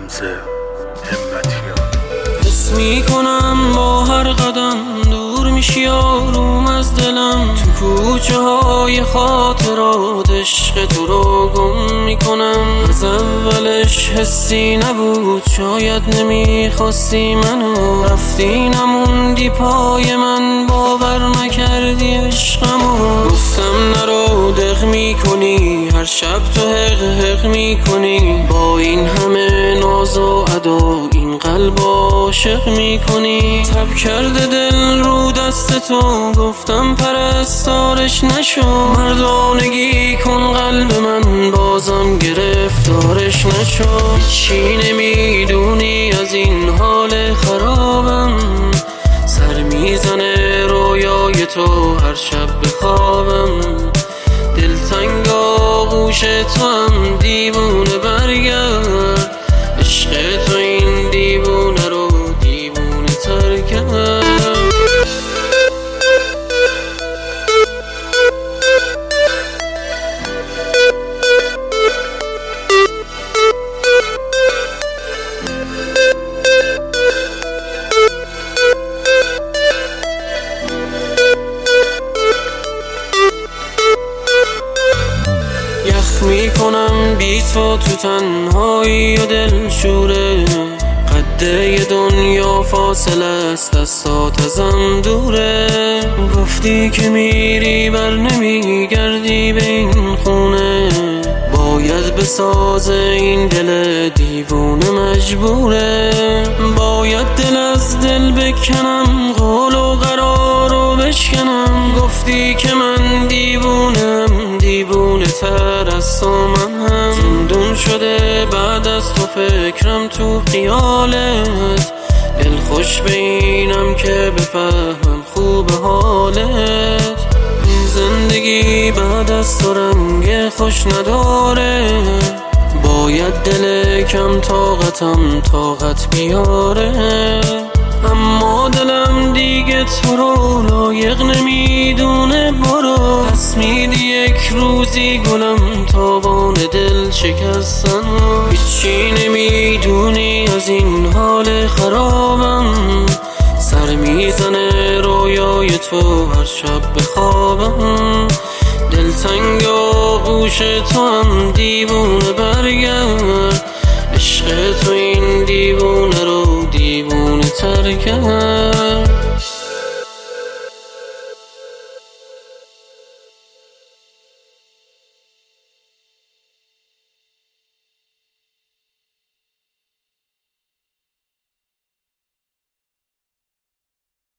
حس میکنم با هر قدم دور میشی آروم از دلم، تو کوچه های خاطرات عشق تو رو گم میکنم. از اولش حسی نبود، شاید نمیخواستی منو، رفتی نموندی پای من، باور نکردی عشقمو. گفتم نرو دق میکنی، هر شب تو حق حق میکنی، با این همه ناز و ادا این قلب عاشق میکنی. تب کرده دل رو دست تو، گفتم پرستارش نشو، مردانگی کن قلب من، بازم گرفتارش نشو. چی نمیدونی از این حال خرابم، سر میزنه رویای تو هر شب بخوابم. دلتنگ آغوش تو هم دیوونه، برگرد عشق تو این دیوونه رو دیوونه تر کرد. یخ میکنم بی تو تنهایی و دل شوره، قده ی دنیا فاصله است، دستات ازم دوره. گفتی که میری بر نمیگردی به این خونه، باید بسازه این دل دیوونه مجبوره. باید دل از دل بکنم، قول و قرار رو بشکنم. گفتی که من دیوونم، دیوونه تر از تو من هم. زندون شده بعد از تو فکرم تو خیالت، دل خوش به اینم که بفهمم خوب حالت. زندگی بعد از تو رنگ خوش نداره، باید دل کم طاقتم طاقت بیاره. اما دلم دیگه تو رو لایق نمیدونه، برو پس میدی یک روزی گلم تاوان دل شکستن. هیچی نمیدونی از این حال خرابم، سر میزنه رویای تو هر شب بخوابم. دلتنگ آغوش تو هم دیوونه، برگرد عشق تو این دیوونه رو دیوونه تر کرد.